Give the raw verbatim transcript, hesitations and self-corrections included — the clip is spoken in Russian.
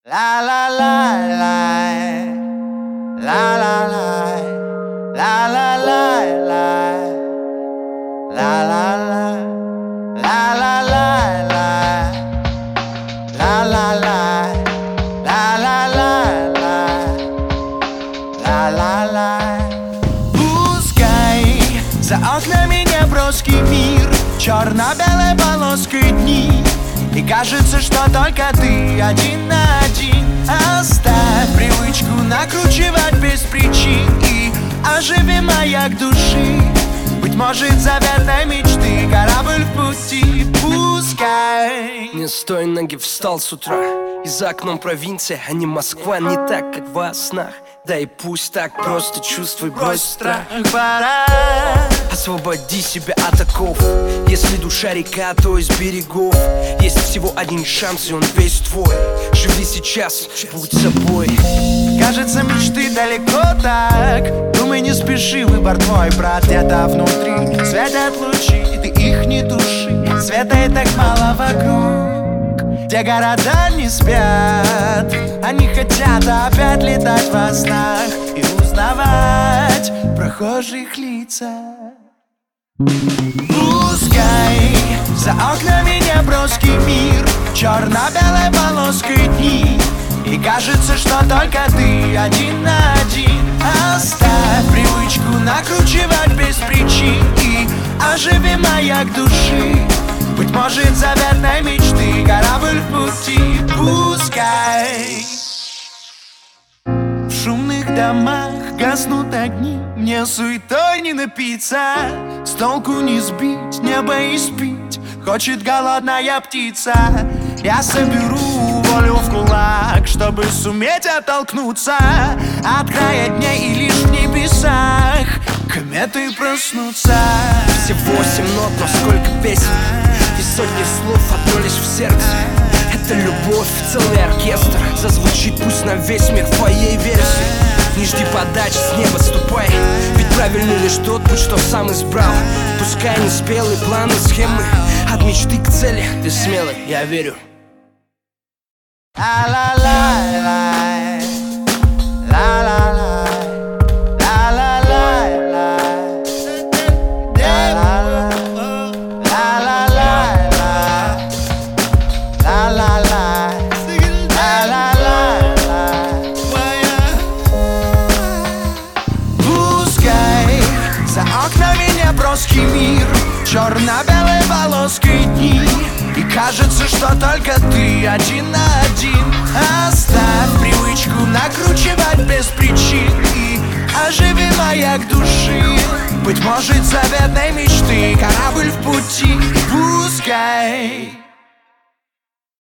La la la la, la la la, la la la la, la la la, la la la la, la la la, la la la la, la la la. Пускай за окнами неброский мир, черно-белой полоской дни, и кажется, что только ты один на один. Оставь привычку накручивать без причин и оживи маяк души. Быть может, заветной мечты корабль в пути. Пускай Не с той ноги встал с утра, и за окном провинция, а не Москва. Не так, как во снах. Да и пусть так, просто чувствуй, брось страх. Пора Освободи себя от оков. Если душа река, то из берегов. Есть всего один шанс, и он весь твой. Живи сейчас, будь собой. Кажется, мечты далеко так. Думай, не спеши, выбор твой, брат, где-то внутри светят лучи, ты их не туши. Света и так мало вокруг. Те города не спят, они хотят опять летать во снах и узнавать прохожих лица. Пускай за окнами неброский мир, черно-белой полоской дни, и кажется, что только ты один на один. Оставь привычку накручивать без причин и оживи маяк души. Быть может, заветной мечты корабль в пути. Пускай в шумных домах гаснут огни, мне суетой не напиться, с толку не сбить, небо и спить хочет голодная птица. Я соберу волю в кулак, чтобы суметь оттолкнуться от края дней и лишь в небесах кометы проснутся. Всего семь нот, но сколько песен, и сотни слов одно лишь в сердце. Это любовь, целый оркестр зазвучит пусть на весь мир в твоей версии. Не жди подачи с неба, ступай, ведь правильный лишь тот путь, что сам избрал. Пускай не спелые планы, схемы, от мечты к цели ты смелый, я верю. La la la la, la la la, la la la la, la la la, la la la la, la la la, la la la. Пускай за окнами неброский мир, черно-белой полоской дни, и кажется, что только ты один на один. Оставь привычку накручивать без причин и оживи маяк души. Быть может, заветной мечты корабль в пути.